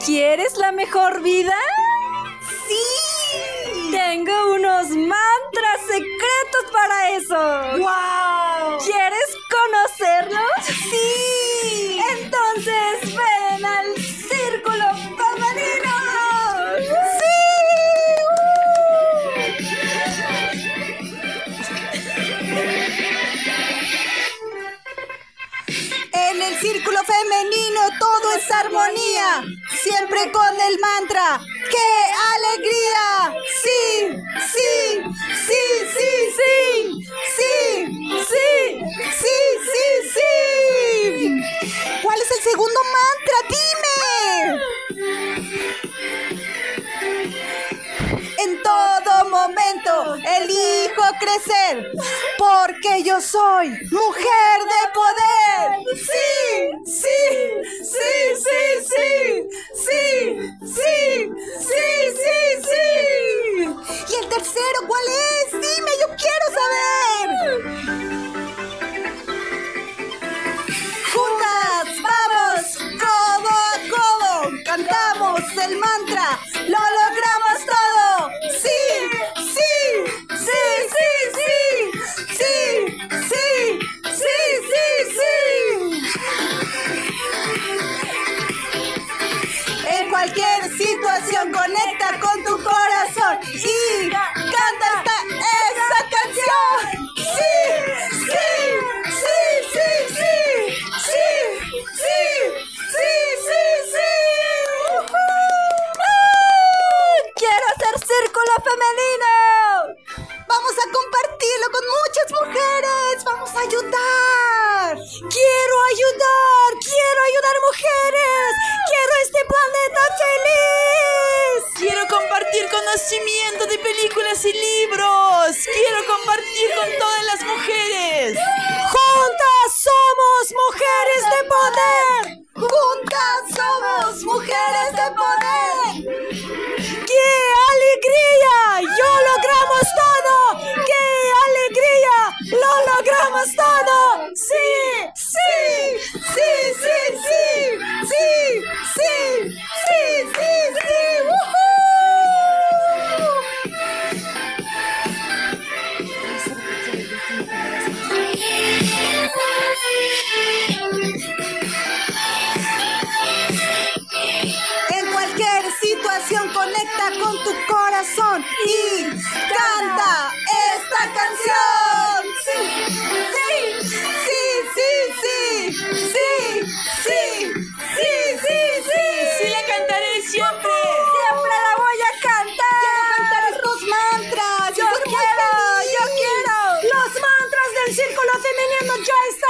¿Quieres la mejor vida? ¡Sí! Tengo unos mantras secretos para eso. ¡Wow! ¿Quieres conocerlos? ¡Sí! Entonces ven al Círculo Femenino. En el Círculo Femenino todo es armonía, siempre con el mantra ¡qué alegría! ¡Sí! ¡Sí! ¡Sí! ¡Sí! ¡Sí! ¡Sí! ¡Sí! ¡Sí! ¡Sí! ¡Sí! ¿Cuál es el segundo mantra? ¡Dime! En todo momento elijo crecer, porque yo soy mujer de poder. ¡Sí! ¡Sí! ¡Sí! ¡Sí! ¡Sí! ¡Sí! ¡Sí! ¡Sí! ¡Sí! ¡Sí! ¿Y el tercero cuál es? Dime, yo quiero saber. Juntas vamos, codo a codo, cantamos el mantra, lo logramos todo. ¡Sí! ¡Sí! ¡Sí! ¡Sí! ¡Sí! ¡Sí! ¡Sí! ¡Sí! ¡Sí! ¡Sí! En cualquier situación conecta con tu corazón y canta esa canción. ¡Sí! ¡Sí! ¡Sí! ¡Sí! ¡Sí! ¡Sí! ¡Sí! ¡Sí! ¡Sí! ¡Sí! ¡Quiero hacer Círculo Femenino! Vamos a compartirlo con muchas mujeres. Vamos a ayudar. ¡Quiero ayudar! ¡Quiero ayudar mujeres! ¡Quiero este planeta feliz! Quiero compartir conocimiento de películas y libros. Quiero compartir con todas las mujeres. ¡Juntas somos mujeres de poder! Juntas somos mujeres de poder. ¡Qué alegría! ¡Yo logramos todo! ¡Qué alegría! ¡Lo logramos todo! ¡Sí! ¡Sí! ¡Sí! ¡Sí! ¡Sí! ¡Sí! ¡Sí! ¡Sí! ¡Sí! ¡Sí! ¡Woohoo! En cualquier situación conecta con tu corazón y canta esta canción. Sí, sí, sí, sí, sí, sí, sí, sí, sí, sí. Sí, la cantaré siempre. ¡Siempre la voy a cantar! Quiero cantar estos mantras. ¡Yo quiero! ¡Yo quiero! ¡Los mantras del Círculo Femenino ya están!